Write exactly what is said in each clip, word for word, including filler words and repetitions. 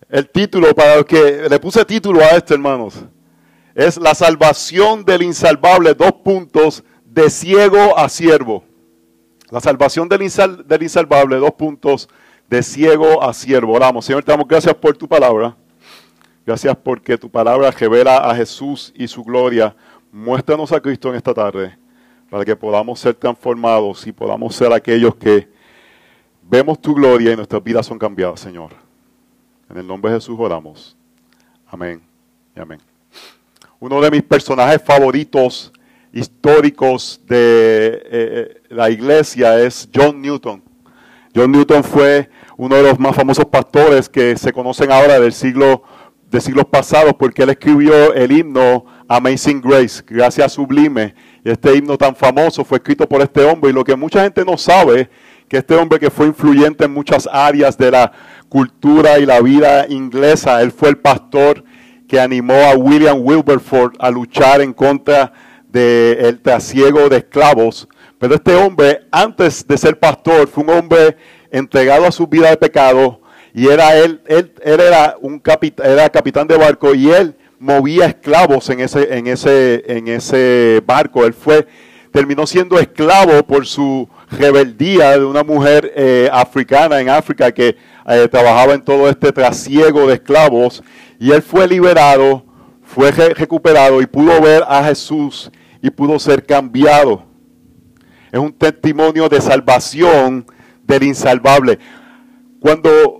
El título, para los que le puse título a esto, hermanos, es La salvación del insalvable, dos puntos, de ciego a siervo. La salvación del, insal, del insalvable, dos puntos, de ciego a siervo. Oramos. Señor, te damos gracias por tu palabra. Gracias porque tu palabra revela a Jesús y su gloria. Muéstranos a Cristo en esta tarde, para que podamos ser transformados y podamos ser aquellos que vemos tu gloria y nuestras vidas son cambiadas, Señor. En el nombre de Jesús oramos. Amén y amén. Uno de mis personajes favoritos históricos de eh, la iglesia es John Newton. John Newton fue uno de los más famosos pastores que se conocen ahora del siglo, de siglos pasados, porque él escribió el himno Amazing Grace, Gracia Sublime. Y este himno tan famoso fue escrito por este hombre, y lo que mucha gente no sabe, que este hombre que fue influyente en muchas áreas de la cultura y la vida inglesa, él fue el pastor que animó a William Wilberforce a luchar en contra del trasiego de esclavos. Pero este hombre, antes de ser pastor, fue un hombre entregado a su vida de pecado, y era él, él, él era un capitán, era capitán de barco, y él movía esclavos en ese, en ese, en ese barco. Él fue, terminó siendo esclavo por su rebeldía de una mujer eh, africana en África que eh, trabajaba en todo este trasiego de esclavos, y él fue liberado, fue re recuperado y pudo ver a Jesús y pudo ser cambiado. Es un testimonio de salvación del insalvable. Cuando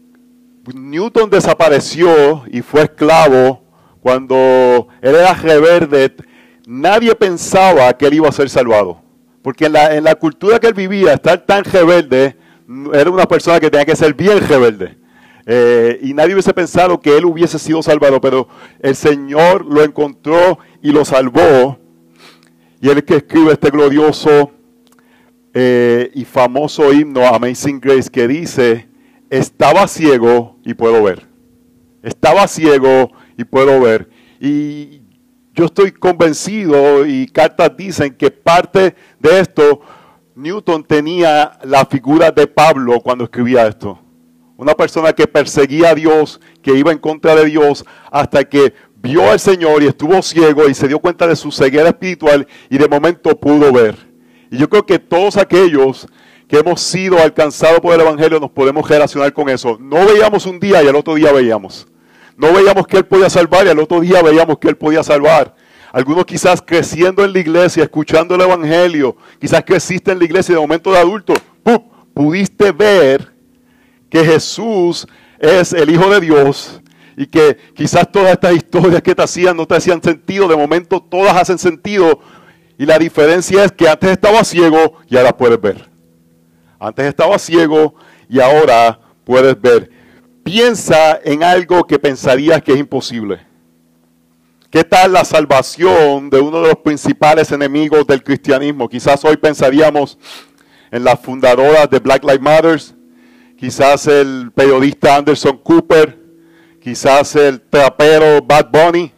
Newton desapareció y fue esclavo, cuando él era rebelde, nadie pensaba que él iba a ser salvado. Porque en la, en la cultura que él vivía, estar tan rebelde, era una persona que tenía que ser bien rebelde. Eh, y nadie hubiese pensado que él hubiese sido salvado, pero el Señor lo encontró y lo salvó. Y él es que escribe este glorioso eh, y famoso himno Amazing Grace, que dice: estaba ciego y puedo ver. Estaba ciego y puedo ver. Y yo estoy convencido, y cartas dicen que parte de esto, Newton tenía la figura de Pablo cuando escribía esto. Una persona que perseguía a Dios, que iba en contra de Dios, hasta que vio al Señor y estuvo ciego y se dio cuenta de su ceguera espiritual, y de momento pudo ver. Y yo creo que todos aquellos que hemos sido alcanzados por el Evangelio nos podemos relacionar con eso. No veíamos un día y al otro día veíamos. No veíamos que Él podía salvar y al otro día veíamos que Él podía salvar. Algunos quizás creciendo en la iglesia, escuchando el Evangelio, quizás creciste en la iglesia y de momento de adulto, ¡pum!, pudiste ver que Jesús es el Hijo de Dios, y que quizás todas estas historias que te hacían no te hacían sentido, de momento todas hacen sentido, y la diferencia es que antes estaba ciego y ahora puedes ver. Antes estaba ciego y ahora puedes ver. Piensa en algo que pensarías que es imposible. ¿Qué tal la salvación de uno de los principales enemigos del cristianismo? Quizás hoy pensaríamos en las fundadoras de Black Lives Matter, quizás el periodista Anderson Cooper, quizás el trapero Bad Bunny.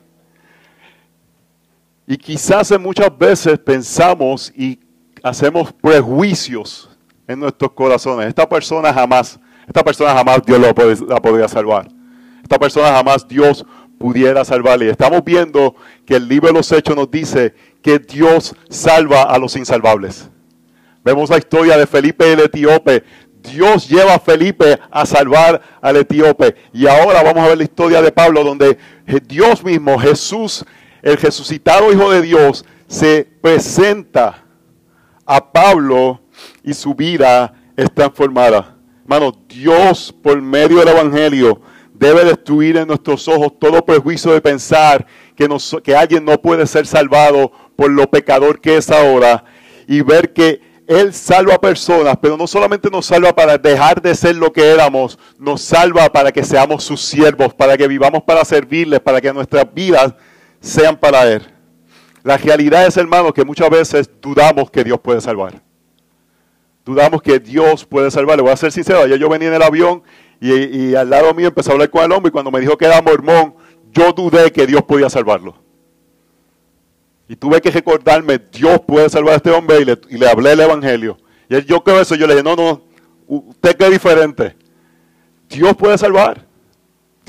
Y quizás muchas veces pensamos y hacemos prejuicios en nuestros corazones. Esta persona jamás, esta persona jamás Dios la, pod la podría salvar. Esta persona jamás Dios pudiera salvarle. Y estamos viendo que el libro de los Hechos nos dice que Dios salva a los insalvables. Vemos la historia de Felipe el etíope. Dios lleva a Felipe a salvar al etíope. Y ahora vamos a ver la historia de Pablo, donde Dios mismo, Jesús, el resucitado Hijo de Dios, se presenta a Pablo y su vida es transformada. Hermano, Dios, por medio del Evangelio, debe destruir en nuestros ojos todo prejuicio de pensar que, nos, que alguien no puede ser salvado por lo pecador que es ahora, y ver que Él salva a personas, pero no solamente nos salva para dejar de ser lo que éramos, nos salva para que seamos sus siervos, para que vivamos para servirles, para que nuestras vidas sean para Él. La realidad es, hermanos, que muchas veces dudamos que Dios puede salvar. Dudamos que Dios puede salvar. Le voy a ser sincero, ayer yo venía en el avión y, y al lado mío empecé a hablar con el hombre, y cuando me dijo que era mormón, yo dudé que Dios podía salvarlo. Y tuve que recordarme, Dios puede salvar a este hombre, y le, y le hablé el Evangelio. Y él, yo creo eso, yo le dije, no, no, usted cree diferente. Dios puede salvar.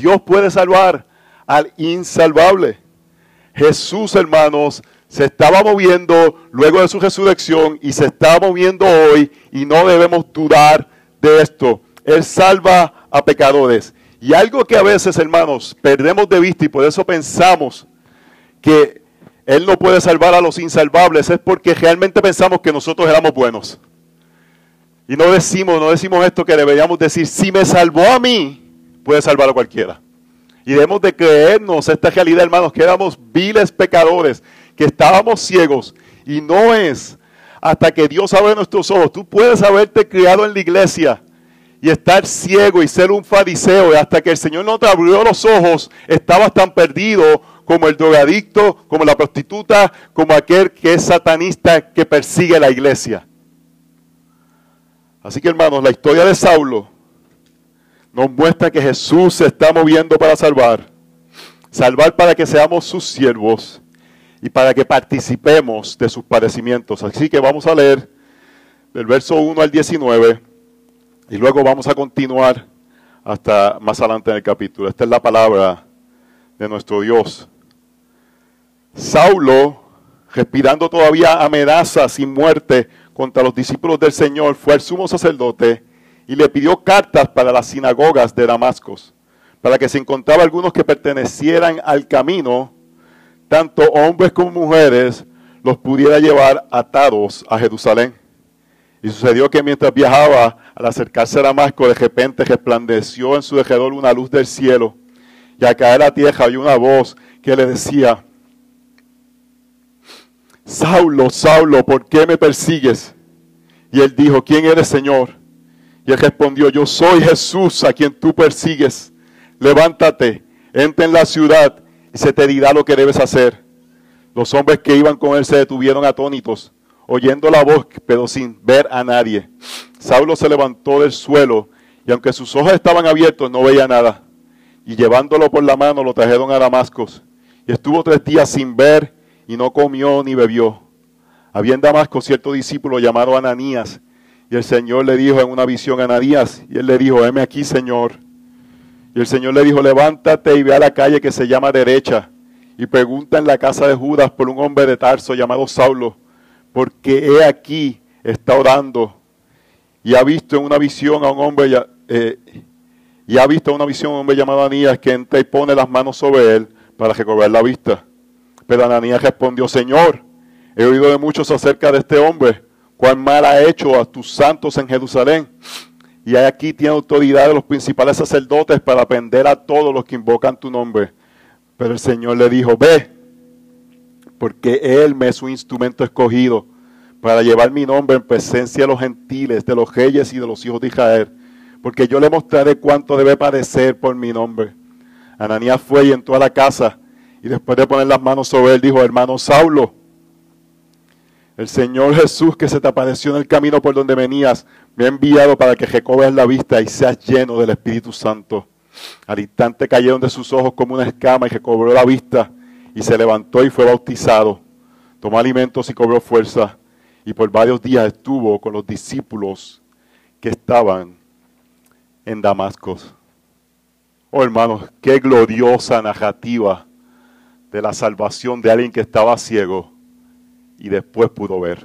Dios puede salvar al insalvable. Jesús, hermanos, se estaba moviendo luego de su resurrección y se está moviendo hoy y no debemos dudar de esto. Él salva a pecadores. Y algo que a veces, hermanos, perdemos de vista y por eso pensamos que Él no puede salvar a los insalvables es porque realmente pensamos que nosotros éramos buenos. Y no decimos, no decimos esto que deberíamos decir, si me salvó a mí, puede salvar a cualquiera. Y debemos de creernos esta realidad, hermanos, que éramos viles pecadores, que estábamos ciegos. Y no es hasta que Dios abre nuestros ojos. Tú puedes haberte criado en la iglesia y estar ciego y ser un fariseo. Y hasta que el Señor no te abrió los ojos, estabas tan perdido como el drogadicto, como la prostituta, como aquel que es satanista que persigue la iglesia. Así que, hermanos, la historia de Saulo nos muestra que Jesús se está moviendo para salvar. Salvar para que seamos sus siervos y para que participemos de sus padecimientos. Así que vamos a leer del verso uno al diecinueve y luego vamos a continuar hasta más adelante en el capítulo. Esta es la palabra de nuestro Dios. Saulo, respirando todavía amenazas y muerte contra los discípulos del Señor, fue al sumo sacerdote y le pidió cartas para las sinagogas de Damasco, para que se encontraba algunos que pertenecieran al camino, tanto hombres como mujeres, los pudiera llevar atados a Jerusalén. Y sucedió que mientras viajaba, al acercarse a Damasco, de repente resplandeció en su derredor una luz del cielo, y al caer a la tierra oyó una voz que le decía: Saulo, Saulo, ¿por qué me persigues? Y él dijo: ¿quién eres, Señor? Y él respondió: yo soy Jesús a quien tú persigues. Levántate, entra en la ciudad y se te dirá lo que debes hacer. Los hombres que iban con él se detuvieron atónitos, oyendo la voz, pero sin ver a nadie. Saulo se levantó del suelo y aunque sus ojos estaban abiertos, no veía nada. Y llevándolo por la mano, lo trajeron a Damasco. Y estuvo tres días sin ver y no comió ni bebió. Había en Damasco cierto discípulo llamado Ananías. Y el Señor le dijo en una visión a Ananías, y él le dijo: heme aquí, Señor. Y el Señor le dijo: levántate y ve a la calle que se llama Derecha, y pregunta en la casa de Judas por un hombre de Tarso llamado Saulo, porque he aquí está orando, y ha visto en una visión a un hombre, eh, y ha visto en una visión a un hombre llamado Ananías, que entra y pone las manos sobre él para recobrar la vista. Pero Ananías respondió: Señor, he oído de muchos acerca de este hombre, cuán mal ha hecho a tus santos en Jerusalén. Y aquí tiene autoridad de los principales sacerdotes para prender a todos los que invocan tu nombre. Pero el Señor le dijo: ve, porque Él me es un instrumento escogido para llevar mi nombre en presencia de los gentiles, de los reyes y de los hijos de Israel. Porque yo le mostraré cuánto debe padecer por mi nombre. Ananías fue y entró a la casa, y después de poner las manos sobre él, dijo: hermano Saulo, el Señor Jesús, que se te apareció en el camino por donde venías, me ha enviado para que recobres la vista y seas lleno del Espíritu Santo. Al instante cayeron de sus ojos como una escama y recobró la vista, y se levantó y fue bautizado. Tomó alimentos y cobró fuerza, y por varios días estuvo con los discípulos que estaban en Damasco. Oh, hermanos, qué gloriosa narrativa de la salvación de alguien que estaba ciego y después pudo ver.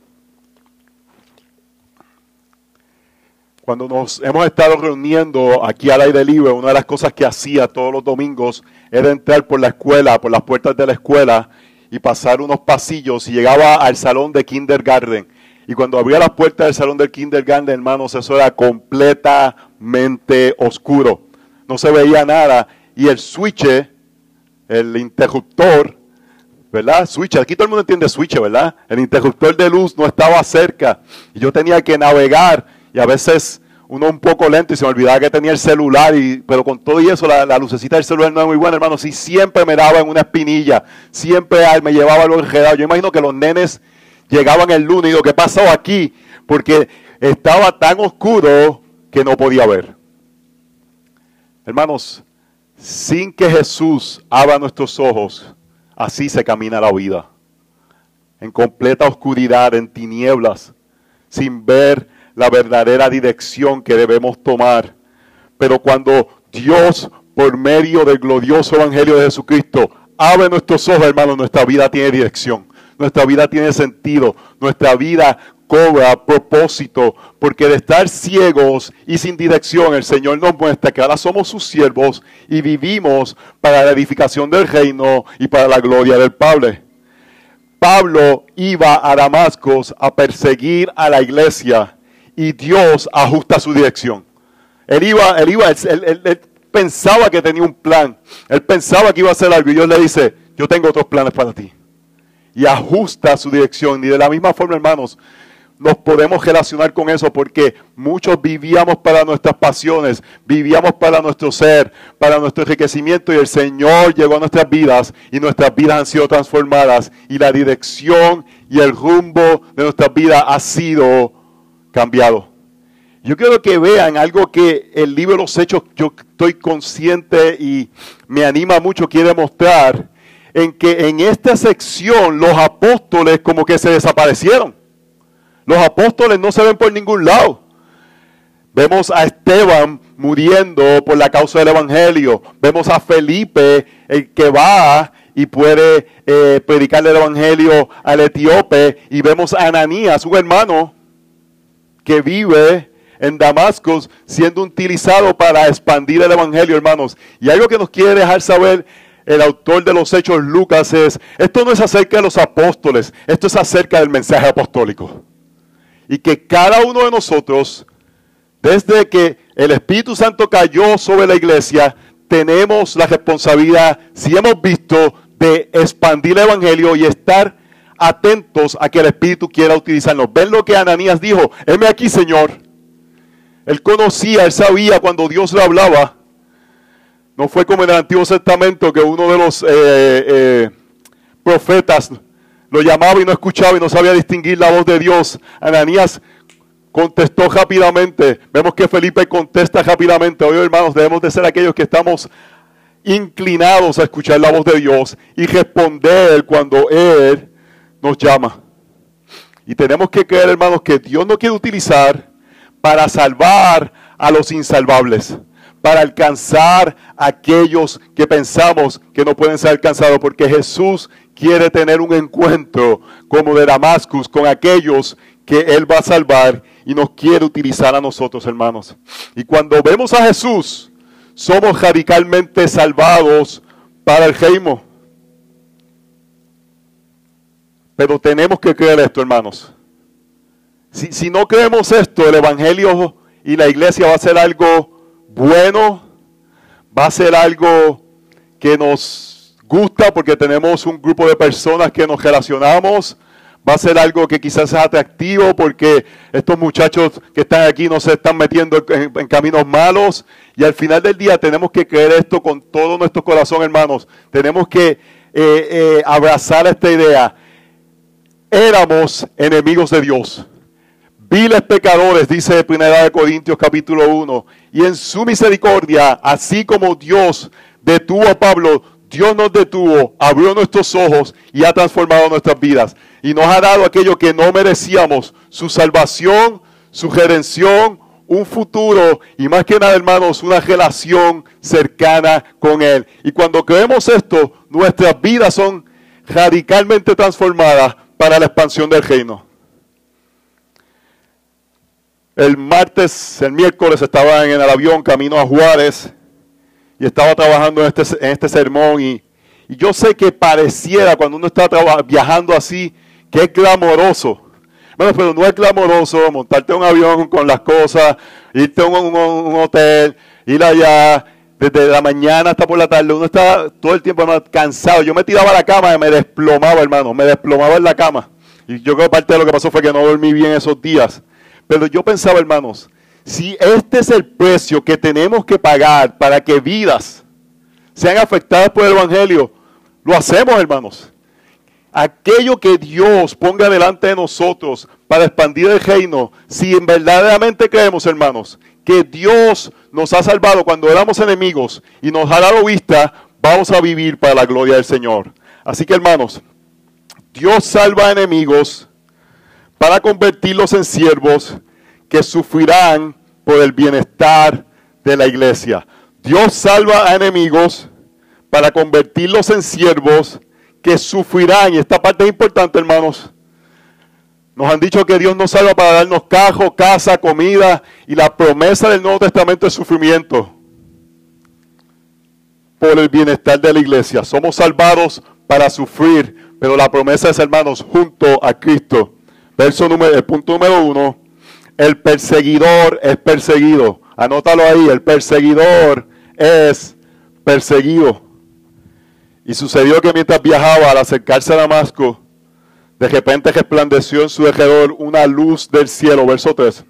Cuando nos hemos estado reuniendo aquí al aire libre, una de las cosas que hacía todos los domingos era entrar por la escuela, por las puertas de la escuela y pasar unos pasillos y llegaba al salón de kindergarten. Y cuando abría las puertas del salón del kindergarten, hermanos, eso era completamente oscuro. No se veía nada y el switch, el interruptor, ¿verdad? Switch, aquí todo el mundo entiende switch, ¿verdad? El interruptor de luz no estaba cerca y yo tenía que navegar y a veces uno un poco lento y se me olvidaba que tenía el celular, y, pero con todo y eso la, la lucecita del celular no es muy buena, hermano. Sí, siempre me daba en una espinilla, siempre me llevaba algo enredado. Yo imagino que los nenes llegaban el lunes y digo: ¿qué pasó aquí? Porque estaba tan oscuro que no podía ver. Hermanos, sin que Jesús abra nuestros ojos, así se camina la vida. En completa oscuridad, en tinieblas, sin ver la verdadera dirección que debemos tomar. Pero cuando Dios por medio del glorioso evangelio de Jesucristo. Abre nuestros ojos, hermanos, nuestra vida tiene dirección, nuestra vida tiene sentido, nuestra vida cobra propósito, porque de estar ciegos y sin dirección, el Señor nos muestra que ahora somos sus siervos y vivimos para la edificación del reino y para la gloria del Padre. Pablo iba a Damasco a perseguir a la iglesia y Dios ajusta su dirección. Él iba, él iba, él, él, él pensaba que tenía un plan, él pensaba que iba a hacer algo y Dios le dice, yo tengo otros planes para ti. Y ajusta su dirección. Y de la misma forma, hermanos, nos podemos relacionar con eso porque muchos vivíamos para nuestras pasiones, vivíamos para nuestro ser, para nuestro enriquecimiento y el Señor llegó a nuestras vidas y nuestras vidas han sido transformadas y la dirección y el rumbo de nuestras vidas ha sido cambiado. Yo quiero que vean algo que el libro de los Hechos, yo estoy consciente y me anima mucho, quiere mostrar, en que en esta sección los apóstoles como que se desaparecieron. Los apóstoles no se ven por ningún lado. Vemos a Esteban muriendo por la causa del evangelio. Vemos a Felipe, el que va y puede eh, predicarle el evangelio al etíope. Y vemos a Ananías, un hermano que vive en Damasco, siendo utilizado para expandir el evangelio, hermanos. Y algo que nos quiere dejar saber el autor de los Hechos, Lucas, es, esto no es acerca de los apóstoles, esto es acerca del mensaje apostólico. Y que cada uno de nosotros, desde que el Espíritu Santo cayó sobre la iglesia, tenemos la responsabilidad, si hemos visto, de expandir el evangelio y estar atentos a que el Espíritu quiera utilizarnos. ¿Ven lo que Ananías dijo? Heme aquí, Señor. Él conocía, él sabía cuando Dios le hablaba. No fue como en el Antiguo Testamento que uno de los eh, eh, profetas lo llamaba y no escuchaba y no sabía distinguir la voz de Dios. Ananías contestó rápidamente. Vemos que Felipe contesta rápidamente. Hoy, hermanos, debemos de ser aquellos que estamos inclinados a escuchar la voz de Dios y responder cuando Él nos llama. Y tenemos que creer, hermanos, que Dios nos quiere utilizar para salvar a los insalvables, para alcanzar a aquellos que pensamos que no pueden ser alcanzados, porque Jesús quiere tener un encuentro como de Damasco con aquellos que Él va a salvar y nos quiere utilizar a nosotros, hermanos. Y cuando vemos a Jesús, somos radicalmente salvados para el reino. Pero tenemos que creer esto, hermanos. Si, si no creemos esto, el evangelio y la iglesia va a ser algo bueno, va a ser algo que nos gusta porque tenemos un grupo de personas que nos relacionamos, va a ser algo que quizás es atractivo porque estos muchachos que están aquí no se están metiendo en, en caminos malos, y al final del día tenemos que creer esto con todo nuestro corazón, hermanos. Tenemos que eh, eh, abrazar esta idea. Éramos enemigos de Dios, viles pecadores, dice primera de Corintios capítulo uno, y en su misericordia, así como Dios detuvo a Pablo, Dios nos detuvo, abrió nuestros ojos y ha transformado nuestras vidas. Y nos ha dado aquello que no merecíamos, su salvación, su redención, un futuro y más que nada, hermanos, una relación cercana con Él. Y cuando creemos esto, nuestras vidas son radicalmente transformadas para la expansión del reino. El martes, el miércoles estaba en el avión camino a Juárez y estaba trabajando en este, en este sermón y, y yo sé que pareciera cuando uno está viajando así que es glamoroso. Bueno, pero no es glamoroso montarte en un avión con las cosas, irte a un, un, un hotel, ir allá desde la mañana hasta por la tarde. Uno está todo el tiempo, hermano, cansado. Yo me tiraba a la cama y me desplomaba, hermano, me desplomaba en la cama. Y yo creo que parte de lo que pasó fue que no dormí bien esos días. Pero yo pensaba, hermanos, si este es el precio que tenemos que pagar para que vidas sean afectadas por el evangelio, lo hacemos, hermanos. Aquello que Dios ponga delante de nosotros para expandir el reino, si en verdaderamente creemos, hermanos, que Dios nos ha salvado cuando éramos enemigos y nos ha dado vista, vamos a vivir para la gloria del Señor. Así que, hermanos, Dios salva a enemigos para convertirlos en siervos que sufrirán por el bienestar de la iglesia. Dios salva a enemigos para convertirlos en siervos que sufrirán. Y esta parte es importante, hermanos. Nos han dicho que Dios nos salva para darnos cajo, casa, comida. Y la promesa del Nuevo Testamento es sufrimiento por el bienestar de la iglesia. Somos salvados para sufrir, pero la promesa es, hermanos, junto a Cristo. Verso número, el punto número uno, el perseguidor es perseguido. Anótalo ahí, el perseguidor es perseguido. Y sucedió que mientras viajaba, al acercarse a Damasco, de repente resplandeció en su alrededor una luz del cielo. Verso tres.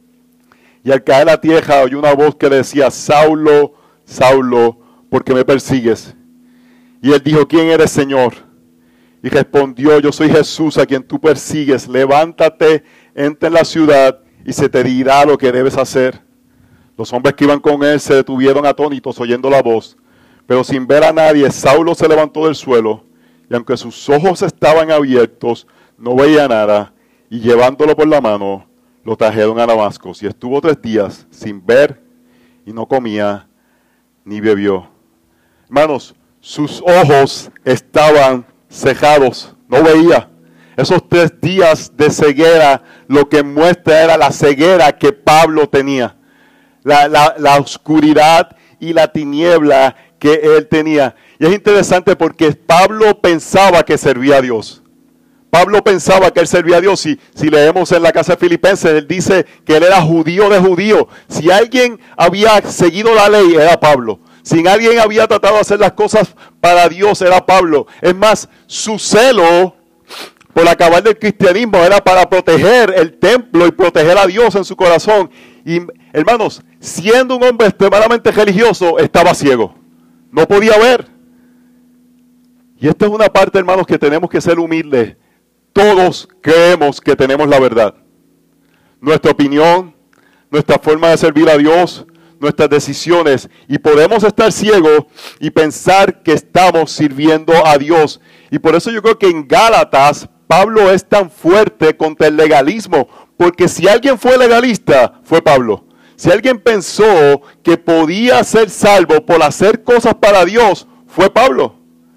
Y al caer a la tierra oyó una voz que decía: Saulo, Saulo, ¿por qué me persigues? Y él dijo: ¿quién eres, Señor? Y respondió: yo soy Jesús, a quien tú persigues. Levántate, entra en la ciudad y se te dirá lo que debes hacer. Los hombres que iban con él se detuvieron atónitos oyendo la voz, pero sin ver a nadie. Saulo se levantó del suelo, y aunque sus ojos estaban abiertos, no veía nada, y llevándolo por la mano, lo trajeron a Damasco. Y estuvo tres días sin ver, y no comía, ni bebió. Hermanos, sus ojos estaban cegados, no veía. Esos tres días de ceguera lo que muestra era la ceguera que Pablo tenía. La, la, la oscuridad y la tiniebla que él tenía. Y es interesante porque Pablo pensaba que servía a Dios. Pablo pensaba que él servía a Dios. Si, si leemos en la casa de Filipenses, él dice que él era judío de judío. Si alguien había seguido la ley, era Pablo. Si alguien había tratado de hacer las cosas para Dios, era Pablo. Es más, su celo por acabar del cristianismo era para proteger el templo y proteger a Dios en su corazón. Y hermanos, siendo un hombre extremadamente religioso, estaba ciego. No podía ver. Y esta es una parte, hermanos, que tenemos que ser humildes. Todos creemos que tenemos la verdad. Nuestra opinión, nuestra forma de servir a Dios, nuestras decisiones. Y podemos estar ciegos y pensar que estamos sirviendo a Dios. Y por eso yo creo que en Gálatas, Pablo es tan fuerte contra el legalismo. Porque si alguien fue legalista, fue Pablo. Si alguien pensó que podía ser salvo por hacer cosas para Dios, fue Pablo.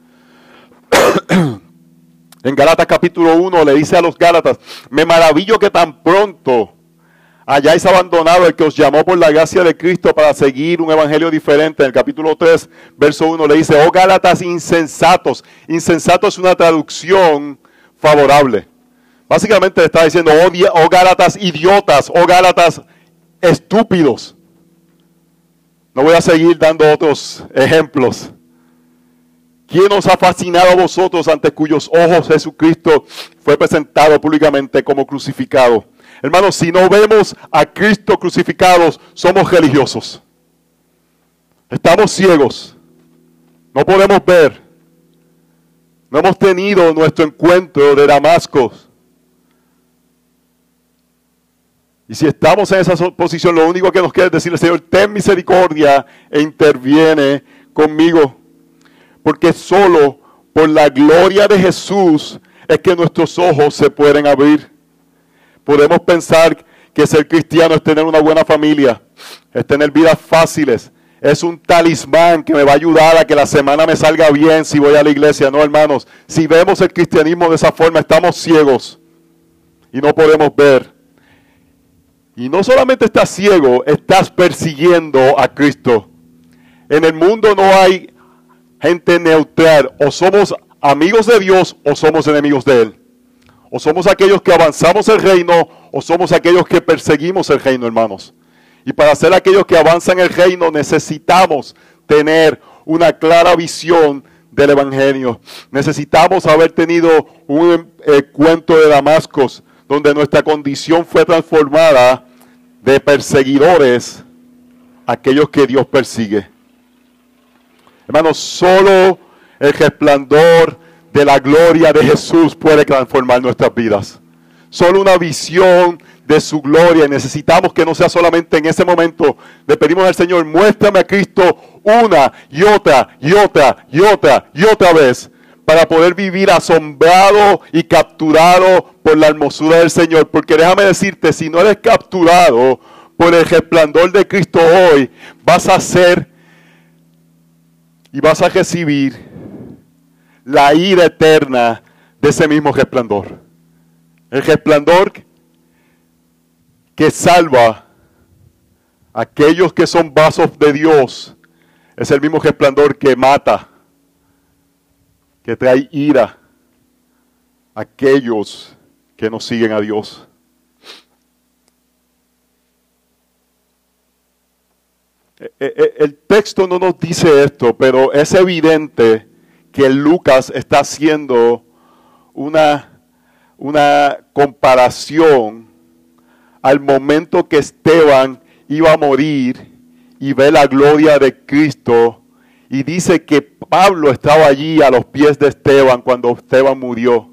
En Gálatas capítulo uno le dice a los Gálatas: me maravillo que tan pronto hayáis abandonado el que os llamó por la gracia de Cristo para seguir un evangelio diferente. En el capítulo tres, verso uno le dice: oh Gálatas insensatos. Insensato es una traducción favorable. Básicamente le está diciendo: oh, oh Gálatas idiotas, oh Gálatas estúpidos. No voy a seguir dando otros ejemplos. ¿Quién os ha fascinado a vosotros, ante cuyos ojos Jesucristo fue presentado públicamente como crucificado? Hermanos, si no vemos a Cristo crucificados, somos religiosos. Estamos ciegos. No podemos ver. No hemos tenido nuestro encuentro de Damasco. Y si estamos en esa posición, lo único que nos queda es decirle: Señor, ten misericordia e interviene conmigo. Porque solo por la gloria de Jesús es que nuestros ojos se pueden abrir. Podemos pensar que ser cristiano es tener una buena familia, es tener vidas fáciles, es un talismán que me va a ayudar a que la semana me salga bien si voy a la iglesia. No, hermanos, si vemos el cristianismo de esa forma, estamos ciegos y no podemos ver. Y no solamente estás ciego, estás persiguiendo a Cristo. En el mundo no hay gente neutral. O somos amigos de Dios o somos enemigos de Él. O somos aquellos que avanzamos el reino o somos aquellos que perseguimos el reino, hermanos. Y para ser aquellos que avanzan el reino necesitamos tener una clara visión del evangelio. Necesitamos haber tenido un encuentro de Damasco donde nuestra condición fue transformada de perseguidores a aquellos que Dios persigue. Hermanos, solo el resplandor de la gloria de Jesús puede transformar nuestras vidas. Solo una visión de su gloria. Necesitamos que no sea solamente en ese momento. Le pedimos al Señor: muéstrame a Cristo una y otra y otra y otra y otra vez, para poder vivir asombrado y capturado por la hermosura del Señor. Porque déjame decirte, si no eres capturado por el resplandor de Cristo hoy, vas a ser y vas a recibir la ira eterna de ese mismo resplandor. El resplandor que salva a aquellos que son vasos de Dios es el mismo resplandor que mata, que trae ira a aquellos que no siguen a Dios. El texto no nos dice esto, pero es evidente que Lucas está haciendo una, una comparación al momento que Esteban iba a morir y ve la gloria de Cristo, y dice que Pablo estaba allí a los pies de Esteban cuando Esteban murió.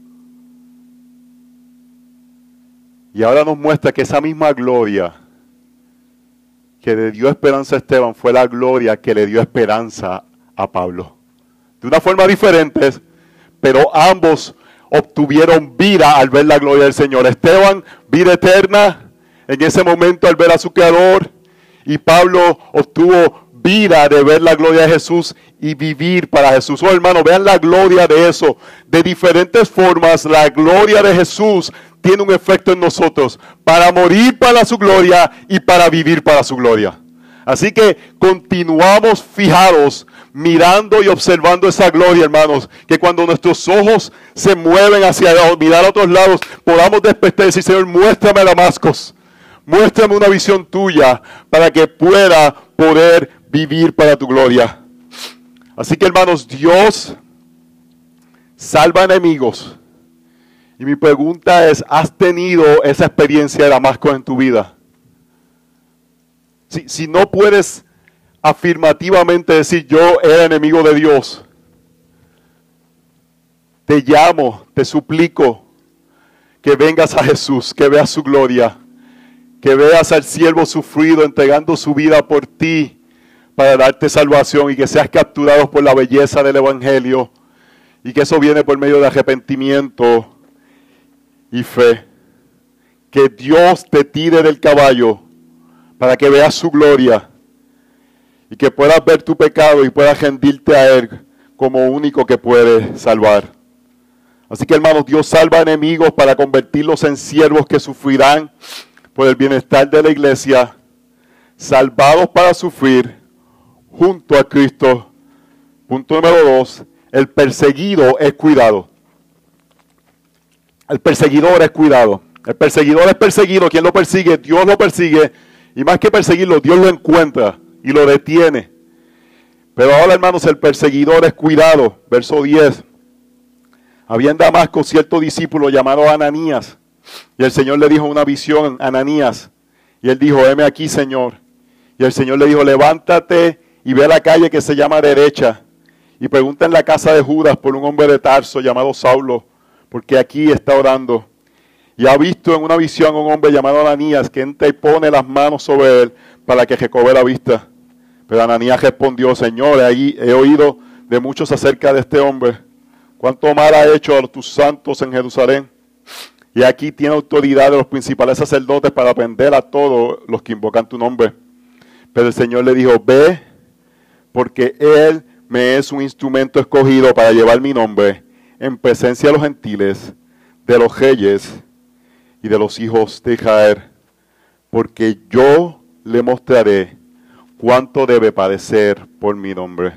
Y ahora nos muestra que esa misma gloria que le dio esperanza a Esteban fue la gloria que le dio esperanza a Pablo. De una forma diferente, pero ambos obtuvieron vida al ver la gloria del Señor. Esteban, vida eterna en ese momento al ver a su Creador, y Pablo obtuvo vida de ver la gloria de Jesús y vivir para Jesús. Oh, hermano, vean la gloria de eso. De diferentes formas, la gloria de Jesús tiene un efecto en nosotros, para morir para su gloria y para vivir para su gloria. Así que continuamos fijados, mirando y observando esa gloria, hermanos, que cuando nuestros ojos se mueven hacia mirar a otros lados, podamos despertar y decir: Señor, muéstrame Damascos, muéstrame una visión tuya, para que pueda poder vivir para tu gloria. Así que, hermanos, Dios salva enemigos. Y mi pregunta es: ¿has tenido esa experiencia de Damasco en tu vida? Si, si no puedes afirmativamente decir yo era enemigo de Dios, te llamo, te suplico que vengas a Jesús, que veas su gloria, que veas al siervo sufrido entregando su vida por ti para darte salvación, y que seas capturado por la belleza del Evangelio, y que eso viene por medio de arrepentimiento y fe. Que Dios te tire del caballo para que veas su gloria y que puedas ver tu pecado y puedas rendirte a Él como único que puede salvar. Así que, hermanos, Dios salva enemigos para convertirlos en siervos que sufrirán por el bienestar de la iglesia, salvados para sufrir junto a Cristo. Punto número dos: el perseguido es cuidado. El perseguidor es cuidado. El perseguidor es perseguido. ¿Quién lo persigue? Dios lo persigue. Y más que perseguirlo, Dios lo encuentra y lo detiene. Pero ahora, hermanos, el perseguidor es cuidado. Verso diez. Había en Damasco cierto discípulo llamado Ananías. Y el Señor le dijo una visión: Ananías. Y él dijo: heme aquí, Señor. Y el Señor le dijo: levántate y ve a la calle que se llama Derecha, y pregunta en la casa de Judas por un hombre de Tarso llamado Saulo, porque aquí está orando. Y ha visto en una visión a un hombre llamado Ananías, que entra y pone las manos sobre él para que recobre la vista. Pero Ananías respondió: Señor, ahí he oído de muchos acerca de este hombre, cuánto mal ha hecho a tus santos en Jerusalén. Y aquí tiene autoridad de los principales sacerdotes para prender a todos los que invocan tu nombre. Pero el Señor le dijo: ve, porque él me es un instrumento escogido para llevar mi nombre en presencia de los gentiles, de los reyes y de los hijos de Israel, porque yo le mostraré cuánto debe padecer por mi nombre.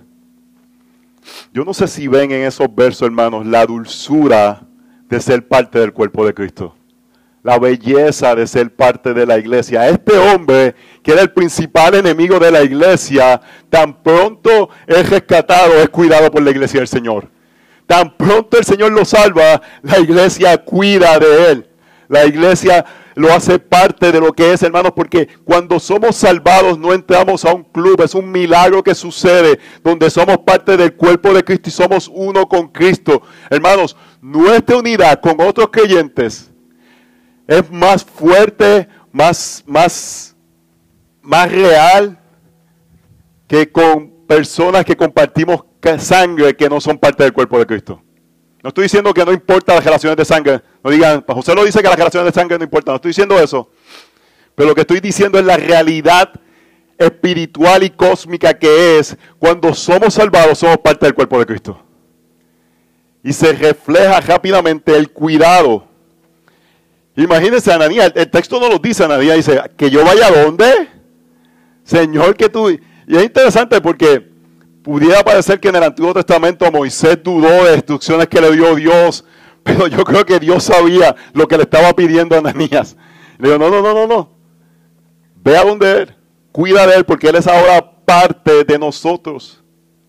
Yo no sé si ven en esos versos, hermanos, la dulzura de ser parte del cuerpo de Cristo, la belleza de ser parte de la iglesia. Este hombre, que era el principal enemigo de la iglesia, tan pronto es rescatado, es cuidado por la iglesia del Señor. Tan pronto el Señor lo salva, la iglesia cuida de él. La iglesia lo hace parte de lo que es, hermanos, porque cuando somos salvados no entramos a un club, es un milagro que sucede, donde somos parte del cuerpo de Cristo y somos uno con Cristo. Hermanos, nuestra unidad con otros creyentes es más fuerte, más, más, más real que con personas que compartimos sangre que no son parte del cuerpo de Cristo. No estoy diciendo que no importa las relaciones de sangre. No digan, José lo dice que las relaciones de sangre no importan. No estoy diciendo eso. Pero lo que estoy diciendo es la realidad espiritual y cósmica que es, cuando somos salvados, somos parte del cuerpo de Cristo. Y se refleja rápidamente el cuidado. Imagínense, Ananías, el texto no lo dice, Ananías dice, que yo vaya a dónde, Señor, que tú... Y es interesante porque pudiera parecer que en el Antiguo Testamento Moisés dudó de instrucciones que le dio Dios, pero yo creo que Dios sabía lo que le estaba pidiendo a Ananías. Le digo, no, no, no, no, no. Ve a donde él, cuida de él, porque él es ahora parte de nosotros.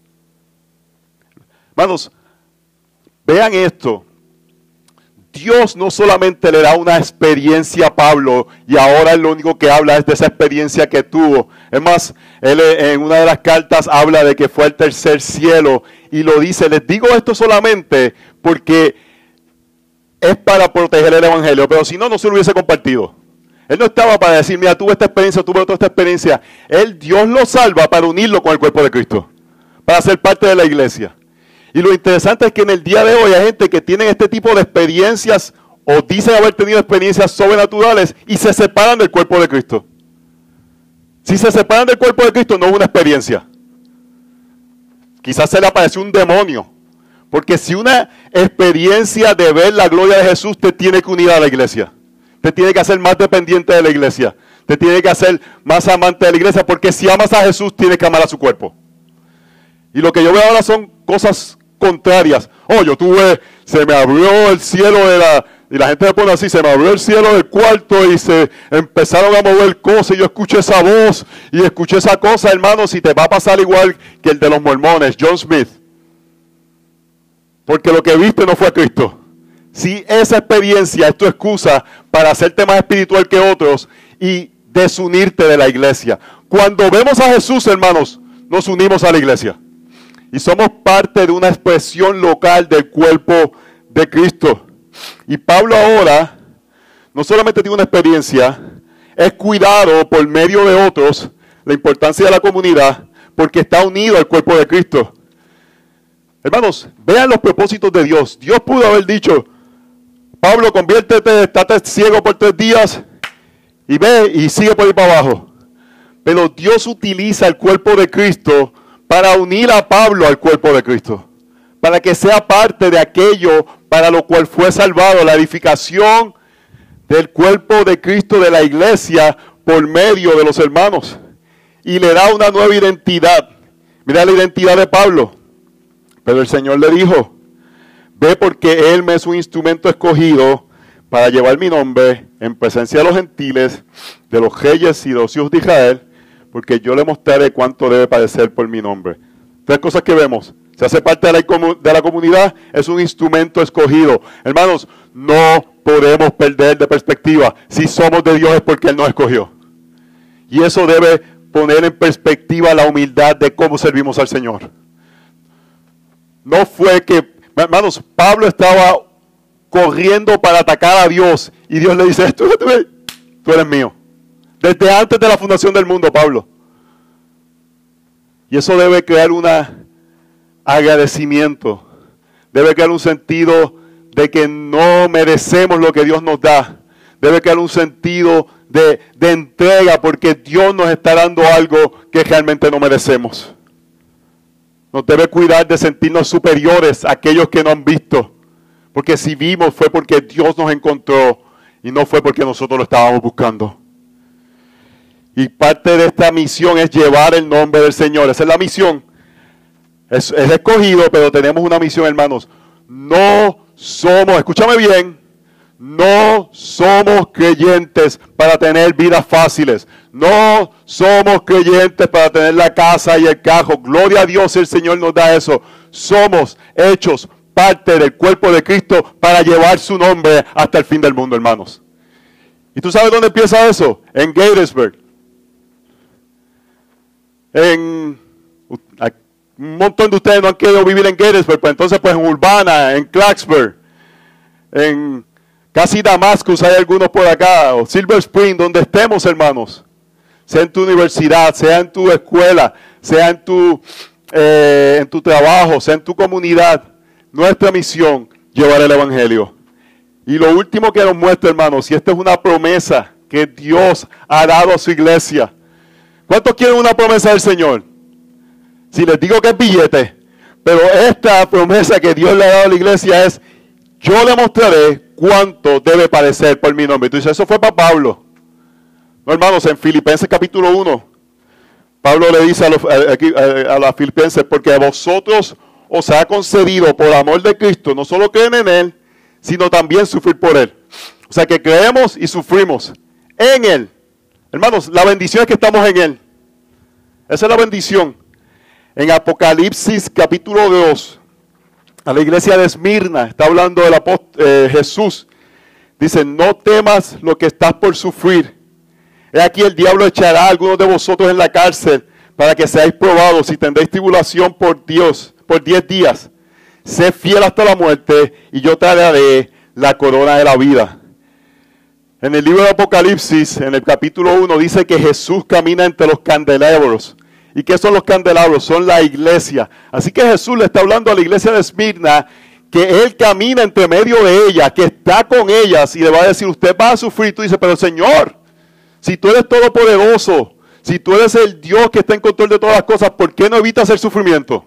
Hermanos, vean esto. Dios no solamente le da una experiencia a Pablo y ahora él lo único que habla es de esa experiencia que tuvo. Es más, él en una de las cartas habla de que fue el tercer cielo y lo dice, les digo esto solamente porque es para proteger el evangelio, pero si no, no se lo hubiese compartido. Él no estaba para decir, mira, tuve esta experiencia, tuve otra esta experiencia. Él, Dios lo salva para unirlo con el cuerpo de Cristo, para ser parte de la iglesia. Y lo interesante es que en el día de hoy hay gente que tiene este tipo de experiencias o dicen haber tenido experiencias sobrenaturales y se separan del cuerpo de Cristo. Si se separan del cuerpo de Cristo no es una experiencia. Quizás se le apareció un demonio. Porque si una experiencia de ver la gloria de Jesús te tiene que unir a la iglesia. Te tiene que hacer más dependiente de la iglesia. Te tiene que hacer más amante de la iglesia. Porque si amas a Jesús tienes que amar a su cuerpo. Y lo que yo veo ahora son cosas contrarias. Oh, yo tuve, se me abrió el cielo de la, y la gente me pone así, se me abrió el cielo del cuarto y se empezaron a mover cosas y yo escuché esa voz y escuché esa cosa, hermano, si te va a pasar igual que el de los mormones, John Smith. Porque lo que viste no fue Cristo. Si esa experiencia es tu excusa para hacerte más espiritual que otros y desunirte de la iglesia. Cuando vemos a Jesús, hermanos, nos unimos a la iglesia. Y somos parte de una expresión local del cuerpo de Cristo. Y Pablo ahora no solamente tiene una experiencia, es cuidado por medio de otros, la importancia de la comunidad, porque está unido al cuerpo de Cristo. Hermanos, vean los propósitos de Dios. Dios pudo haber dicho, Pablo, conviértete, estate ciego por tres días y ve y sigue por ahí para abajo. Pero Dios utiliza el cuerpo de Cristo para unir a Pablo al cuerpo de Cristo, para que sea parte de aquello para lo cual fue salvado, la edificación del cuerpo de Cristo de la iglesia por medio de los hermanos. Y le da una nueva identidad. Mira la identidad de Pablo. Pero el Señor le dijo, ve porque Él me es un instrumento escogido para llevar mi nombre en presencia de los gentiles, de los reyes y de los hijos de Israel, porque yo le mostraré cuánto debe padecer por mi nombre. Tres cosas que vemos. Se hace parte de la, de la comunidad, es un instrumento escogido. Hermanos, no podemos perder de perspectiva. Si somos de Dios es porque Él nos escogió. Y eso debe poner en perspectiva la humildad de cómo servimos al Señor. No fue que, hermanos, Pablo estaba corriendo para atacar a Dios y Dios le dice, tú, tú, tú eres mío. Desde antes de la fundación del mundo, Pablo. Y eso debe crear un agradecimiento. Debe crear un sentido de que no merecemos lo que Dios nos da. Debe crear un sentido de, de entrega porque Dios nos está dando algo que realmente no merecemos. Nos debe cuidar de sentirnos superiores a aquellos que no han visto. Porque si vimos fue porque Dios nos encontró y no fue porque nosotros lo estábamos buscando. Y parte de esta misión es llevar el nombre del Señor. Esa es la misión. Es, es escogido, pero tenemos una misión, hermanos. No somos, escúchame bien, no somos creyentes para tener vidas fáciles. No somos creyentes para tener la casa y el carro. Gloria a Dios, el Señor nos da eso. Somos hechos parte del cuerpo de Cristo para llevar su nombre hasta el fin del mundo, hermanos. ¿Y tú sabes dónde empieza eso? En Gettysburg. En un montón de ustedes no han querido vivir en Gettysburg, pues entonces pues en Urbana, en Clarksburg, en casi Damascus hay algunos por acá, o Silver Spring, donde estemos, hermanos. Sea en tu universidad, sea en tu escuela, sea en tu, eh, en tu trabajo, sea en tu comunidad. Nuestra misión, llevar el evangelio. Y lo último que nos muestra, hermanos, y esta es una promesa que Dios ha dado a su iglesia. ¿Cuántos quieren una promesa del Señor? Si les digo que es billete, pero esta promesa que Dios le ha dado a la iglesia es, yo le mostraré cuánto debe padecer por mi nombre. Y tú dices, eso fue para Pablo. No, hermanos, en Filipenses capítulo uno, Pablo le dice a los, a, a, a los filipenses, porque a vosotros os ha concedido por amor de Cristo, no solo creen en Él, sino también sufrir por Él. O sea que creemos y sufrimos en Él. Hermanos, la bendición es que estamos en Él. Esa es la bendición. En Apocalipsis capítulo dos, a la iglesia de Esmirna, está hablando el apóstol, eh, Jesús. Dice, no temas lo que estás por sufrir. He aquí el diablo echará a algunos de vosotros en la cárcel para que seáis probados y tendréis tribulación por Dios, por diez días. Sé fiel hasta la muerte y yo te daré la corona de la vida. En el libro de Apocalipsis, en el capítulo uno, dice que Jesús camina entre los candelabros. ¿Y qué son los candelabros? Son la iglesia. Así que Jesús le está hablando a la iglesia de Esmirna que Él camina entre medio de ellas, que está con ellas y le va a decir, usted va a sufrir. Tú dices, pero Señor, si tú eres todopoderoso, si tú eres el Dios que está en control de todas las cosas, ¿por qué no evitas el sufrimiento?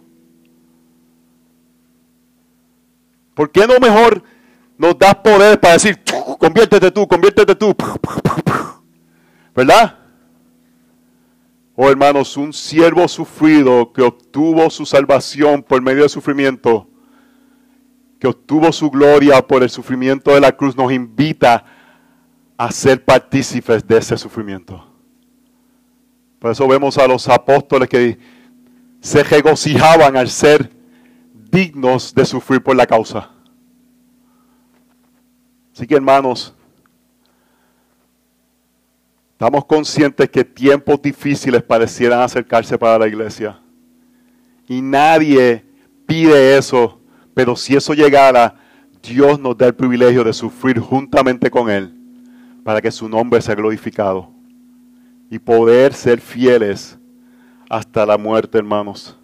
¿Por qué no mejor nos das poder para decir, conviértete tú, conviértete tú? ¿Verdad? Oh, hermanos, un siervo sufrido que obtuvo su salvación por medio del sufrimiento, que obtuvo su gloria por el sufrimiento de la cruz, nos invita a ser partícipes de ese sufrimiento. Por eso vemos a los apóstoles que se regocijaban al ser dignos de sufrir por la causa. Así que, hermanos, estamos conscientes que tiempos difíciles parecieran acercarse para la iglesia. Y nadie pide eso, pero si eso llegara, Dios nos da el privilegio de sufrir juntamente con Él para que su nombre sea glorificado y poder ser fieles hasta la muerte, hermanos.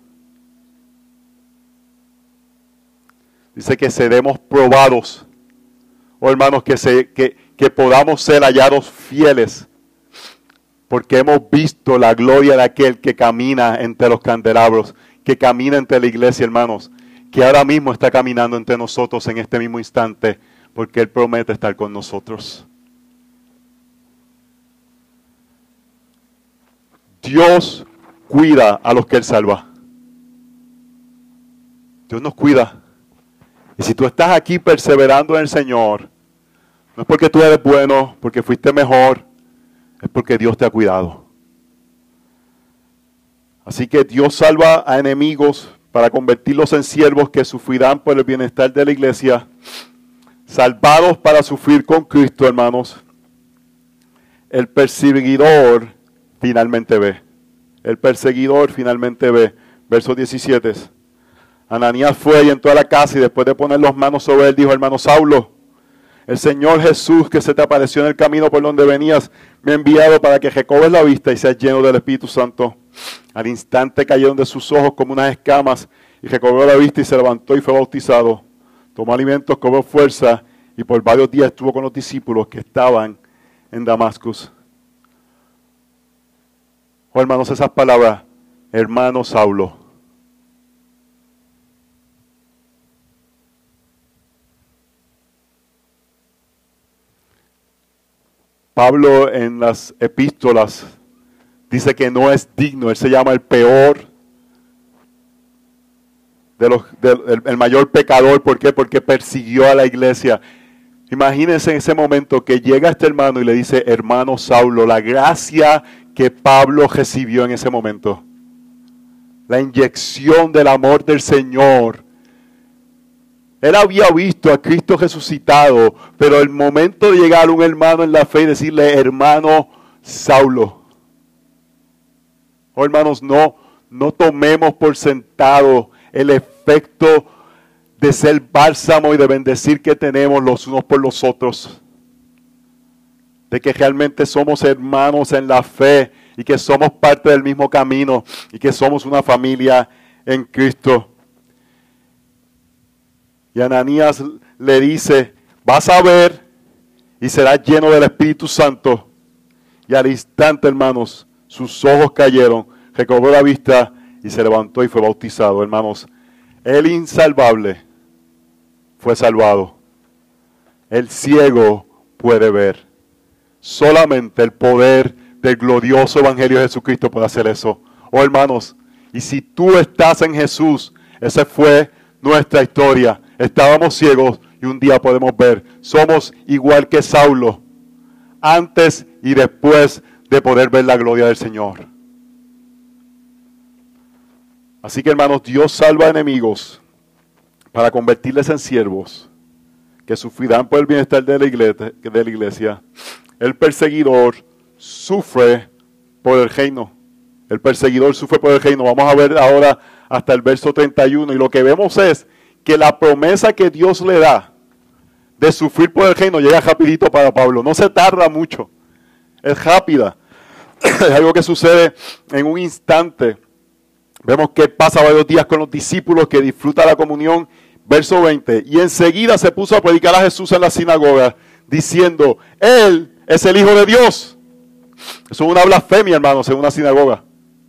Dice que seremos probados, oh hermanos, que, se, que, que podamos ser hallados fieles, porque hemos visto la gloria de aquel que camina entre los candelabros, que camina entre la iglesia, hermanos, que ahora mismo está caminando entre nosotros en este mismo instante, porque Él promete estar con nosotros. Dios cuida a los que Él salva. Dios nos cuida. Y si tú estás aquí perseverando en el Señor, no es porque tú eres bueno, porque fuiste mejor, es porque Dios te ha cuidado. Así que Dios salva a enemigos para convertirlos en siervos que sufrirán por el bienestar de la iglesia, salvados para sufrir con Cristo, hermanos. El perseguidor finalmente ve. El perseguidor finalmente ve. Verso diecisiete. Ananías fue y entró a la casa y después de poner las manos sobre él dijo, hermano Saulo, el Señor Jesús que se te apareció en el camino por donde venías, me ha enviado para que recobres la vista y seas lleno del Espíritu Santo. Al instante cayeron de sus ojos como unas escamas y recobró la vista y se levantó y fue bautizado. Tomó alimentos, cobró fuerza y por varios días estuvo con los discípulos que estaban en Damasco. Oh, hermanos, esas palabras, hermano Saulo. Pablo en las epístolas dice que no es digno, él se llama el peor, de los, de, el, el mayor pecador. ¿Por qué? Porque persiguió a la iglesia. Imagínense en ese momento que llega este hermano y le dice, hermano Saulo, la gracia que Pablo recibió en ese momento. La inyección del amor del Señor. Él había visto a Cristo resucitado, pero el momento de llegar a un hermano en la fe y decirle, hermano Saulo. Oh, hermanos, no, no tomemos por sentado el efecto de ser bálsamo y de bendecir que tenemos los unos por los otros. De que realmente somos hermanos en la fe y que somos parte del mismo camino y que somos una familia en Cristo. Y Ananías le dice, vas a ver y serás lleno del Espíritu Santo. Y al instante, hermanos, sus ojos cayeron, recobró la vista y se levantó y fue bautizado. Hermanos, el insalvable fue salvado. El ciego puede ver. Solamente el poder del glorioso Evangelio de Jesucristo puede hacer eso. Oh, hermanos, y si tú estás en Jesús, esa fue nuestra historia. Estábamos ciegos y un día podemos ver. Somos igual que Saulo, antes y después de poder ver la gloria del Señor. Así que, hermanos, Dios salva a enemigos para convertirles en siervos que sufrirán por el bienestar de la iglesia. De la iglesia. El perseguidor sufre por el reino. El perseguidor sufre por el reino. Vamos a ver ahora hasta el verso treinta y uno. Y lo que vemos es que la promesa que Dios le da de sufrir por el reino llega rapidito para Pablo. No se tarda mucho. Es rápida. Es algo que sucede en un instante. Vemos que pasa varios días con los discípulos, que disfruta la comunión. Verso veinte. Y enseguida se puso a predicar a Jesús en la sinagoga, diciendo, Él es el Hijo de Dios. Eso es una blasfemia, hermanos, en una sinagoga.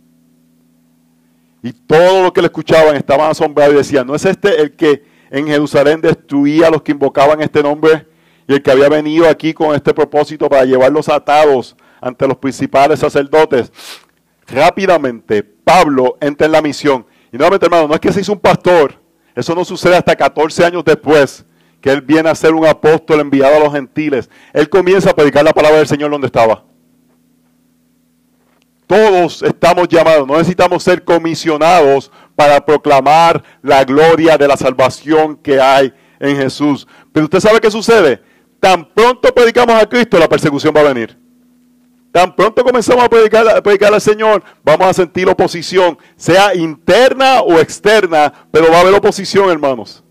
Y todos los que le escuchaban estaban asombrados y decían, ¿no es este el que en Jerusalén destruía a los que invocaban este nombre? Y el que había venido aquí con este propósito para llevarlos atados ante los principales sacerdotes. Rápidamente, Pablo entra en la misión. Y nuevamente, hermano, no es que se hizo un pastor. Eso no sucede hasta catorce años después, que él viene a ser un apóstol enviado a los gentiles. Él comienza a predicar la palabra del Señor donde estaba. Todos estamos llamados, no necesitamos ser comisionados para proclamar la gloria de la salvación que hay en Jesús. Pero usted sabe qué sucede. Tan pronto predicamos a Cristo, la persecución va a venir. Tan pronto comenzamos a predicar, a predicar al Señor, vamos a sentir oposición, sea interna o externa, pero va a haber oposición, hermanos.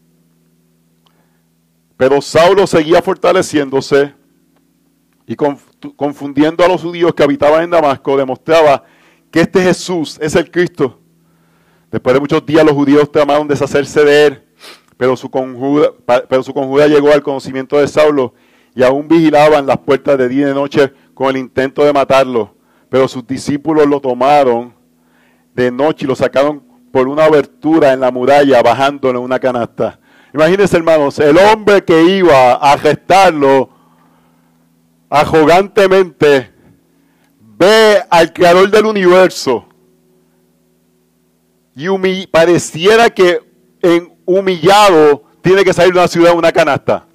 Pero Saulo seguía fortaleciéndose y confundiendo a los judíos que habitaban en Damasco, demostraba que este Jesús es el Cristo. Después de muchos días los judíos tramaron deshacerse de él, pero su conjura, pero su conjura llegó al conocimiento de Saulo y aún vigilaban las puertas de día y de noche con el intento de matarlo. Pero sus discípulos lo tomaron de noche y lo sacaron por una abertura en la muralla, bajándolo en una canasta. Imagínense, hermanos, el hombre que iba a arrestarlo arrogantemente ve al creador del universo y humilla, pareciera que en humillado tiene que salir de una ciudad en una canasta,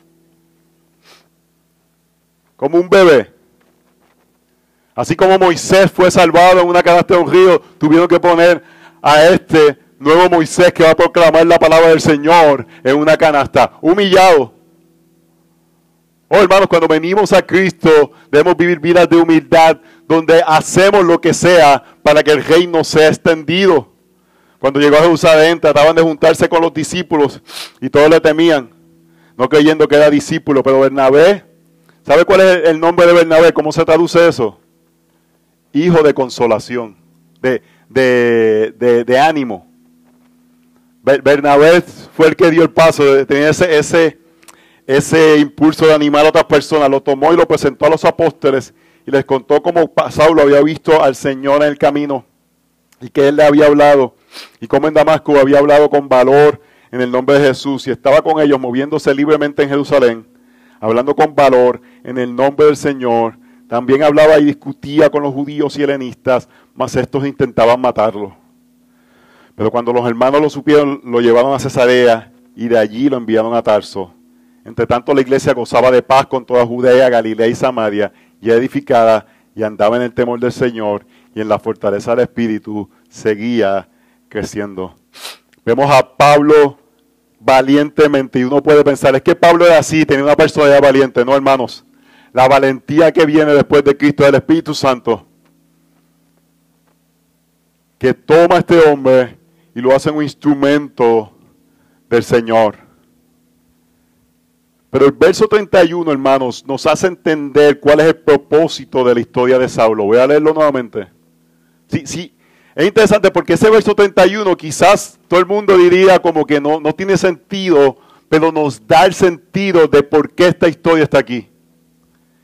como un bebé. Así como Moisés fue salvado en una canasta de un río, tuvieron que poner a este nuevo Moisés que va a proclamar la palabra del Señor en una canasta, humillado. Oh, hermanos, cuando venimos a Cristo, debemos vivir vidas de humildad, donde hacemos lo que sea para que el reino sea extendido. Cuando llegó a Jerusalén, trataban de juntarse con los discípulos y todos le temían, no creyendo que era discípulo. Pero Bernabé, ¿sabe cuál es el nombre de Bernabé? ¿Cómo se traduce eso? Hijo de consolación, de, de, de, de ánimo. Bernabé fue el que dio el paso, de tener ese, ese, ese impulso de animar a otras personas. Lo tomó y lo presentó a los apóstoles y les contó cómo Saulo había visto al Señor en el camino y que él le había hablado, y cómo en Damasco había hablado con valor en el nombre de Jesús, y estaba con ellos moviéndose libremente en Jerusalén, hablando con valor en el nombre del Señor. También hablaba y discutía con los judíos y helenistas, mas estos intentaban matarlo. Pero cuando los hermanos lo supieron, lo llevaron a Cesarea y de allí lo enviaron a Tarso. Entre tanto, la iglesia gozaba de paz con toda Judea, Galilea y Samaria, ya edificada, y andaba en el temor del Señor, y en la fortaleza del Espíritu seguía creciendo. Vemos a Pablo valientemente, y uno puede pensar, es que Pablo era así, tenía una personalidad valiente. No, hermanos, la valentía que viene después de Cristo es el Espíritu Santo, que toma a este hombre y lo hace un instrumento del Señor. Pero el verso treinta y uno, hermanos, nos hace entender cuál es el propósito de la historia de Saulo. Voy a leerlo nuevamente. Sí, sí, es interesante porque ese verso treinta y uno quizás todo el mundo diría como que no, no tiene sentido, pero nos da el sentido de por qué esta historia está aquí.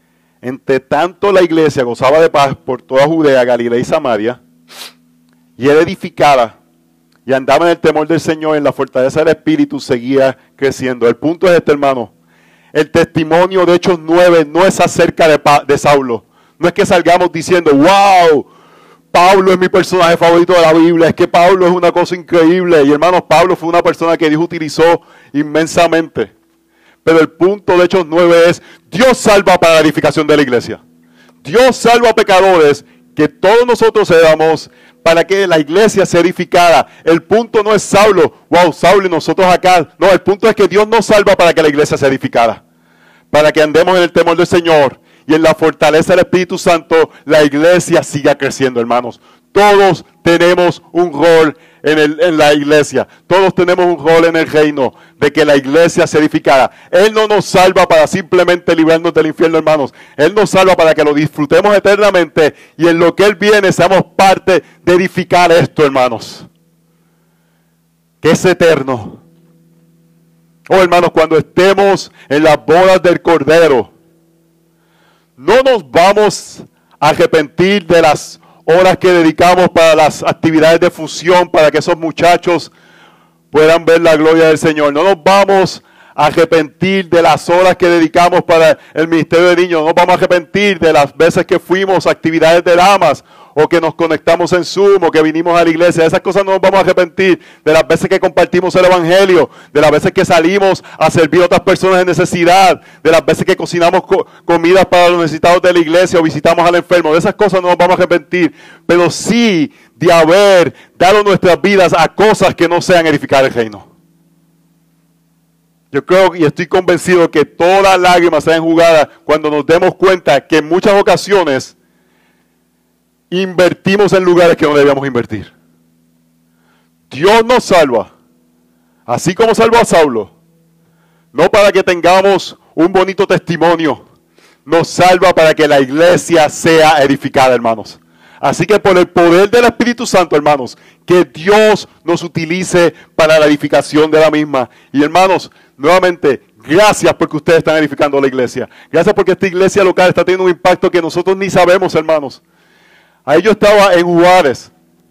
entre tanto la iglesia gozaba de paz por toda Judea, Galilea y Samaria, y era edificada, y andaba en el temor del Señor, en la fortaleza del Espíritu seguía creciendo. El punto es este, hermano. El testimonio de Hechos nueve no es acerca de, de Saulo. No es que salgamos diciendo, wow, Pablo es mi personaje favorito de la Biblia, es que Pablo es una cosa increíble. Y hermanos, Pablo fue una persona que Dios utilizó inmensamente. Pero el punto de Hechos nueve es, Dios salva para la edificación de la iglesia. Dios salva a pecadores que todos nosotros éramos para que la iglesia sea edificada. El punto no es Saulo, wow, Saulo y nosotros acá. No, el punto es que Dios nos salva para que la iglesia sea edificada. Para que andemos en el temor del Señor y en la fortaleza del Espíritu Santo, la iglesia siga creciendo, hermanos. Todos tenemos un rol en, el, en la iglesia. Todos tenemos un rol en el reino de que la iglesia sea edificada. Él no nos salva para simplemente librarnos del infierno, hermanos. Él nos salva para que lo disfrutemos eternamente y en lo que Él viene seamos parte de edificar esto, hermanos. Que es eterno. Oh, hermanos, cuando estemos en las bodas del Cordero, no nos vamos a arrepentir de las horas que dedicamos para las actividades de fusión, para que esos muchachos puedan ver la gloria del Señor. No nos vamos a arrepentir de las horas que dedicamos para el ministerio de niños. No nos vamos a arrepentir de las veces que fuimos a actividades de damas, o que nos conectamos en Zoom, o que vinimos a la iglesia. De esas cosas no nos vamos a arrepentir. De las veces que compartimos el evangelio, de las veces que salimos a servir a otras personas en necesidad, de las veces que cocinamos co comidas para los necesitados de la iglesia o visitamos al enfermo. De esas cosas no nos vamos a arrepentir. Pero sí de haber dado nuestras vidas a cosas que no sean edificar el reino. Yo creo y estoy convencido que todas las lágrimas serán enjugadas cuando nos demos cuenta que en muchas ocasiones invertimos en lugares que no debíamos invertir. Dios nos salva, así como salvó a Saulo, no para que tengamos un bonito testimonio, nos salva para que la iglesia sea edificada, hermanos. Así que por el poder del Espíritu Santo, hermanos, que Dios nos utilice para la edificación de la misma. Y hermanos, nuevamente, gracias porque ustedes están edificando la iglesia. Gracias porque esta iglesia local está teniendo un impacto que nosotros ni sabemos, hermanos. Ahí yo estaba en Juárez.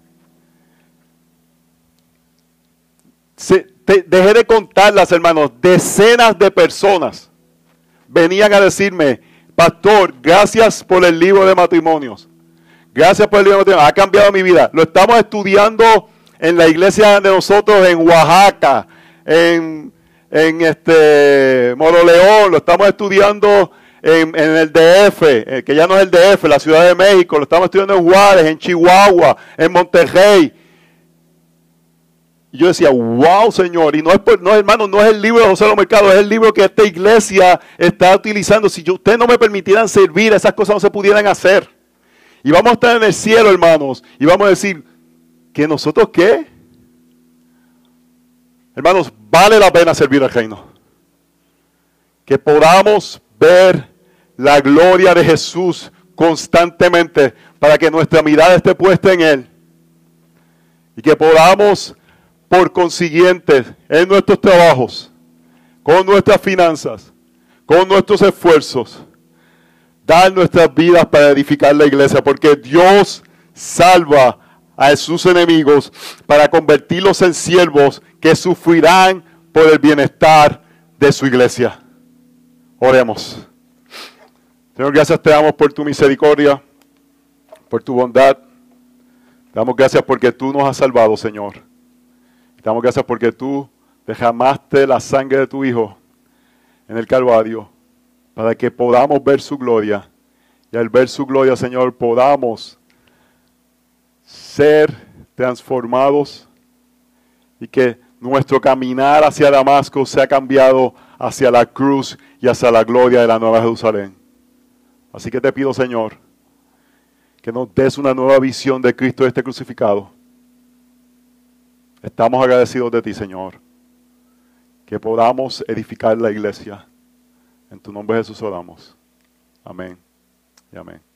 Se, te, dejé de contarlas, hermanos. Decenas de personas venían a decirme, pastor, gracias por el libro de matrimonios. Gracias por el libro de matrimonios. Ha cambiado mi vida. Lo estamos estudiando en la iglesia de nosotros en Oaxaca, en, en este Moroleón. Lo estamos estudiando En, en el D F, eh, que ya no es el D F, la Ciudad de México, lo estamos estudiando en Juárez, en Chihuahua, en Monterrey. Y yo decía, wow, Señor, y no es, por, no, hermano, no es el libro de José Lo Mercado, es el libro que esta iglesia está utilizando. Si yo, ustedes no me permitieran servir, esas cosas no se pudieran hacer. Y vamos a estar en el cielo, hermanos, y vamos a decir, ¿que nosotros qué? Hermanos, vale la pena servir al reino. Que podamos ver la gloria de Jesús constantemente para que nuestra mirada esté puesta en Él y que podamos, por consiguiente, en nuestros trabajos, con nuestras finanzas, con nuestros esfuerzos, dar nuestras vidas para edificar la iglesia, porque Dios salva a sus enemigos para convertirlos en siervos que sufrirán por el bienestar de su iglesia. Oremos. Señor, gracias te damos por tu misericordia, por tu bondad. Te damos gracias porque tú nos has salvado, Señor. Te damos gracias porque tú derramaste la sangre de tu Hijo en el Calvario para que podamos ver su gloria. Y al ver su gloria, Señor, podamos ser transformados y que nuestro caminar hacia Damasco sea cambiado hacia la cruz y hacia la gloria de la Nueva Jerusalén. Así que te pido, Señor, que nos des una nueva visión de Cristo este crucificado. Estamos agradecidos de ti, Señor, que podamos edificar la iglesia. En tu nombre, Jesús, oramos. Amén y amén.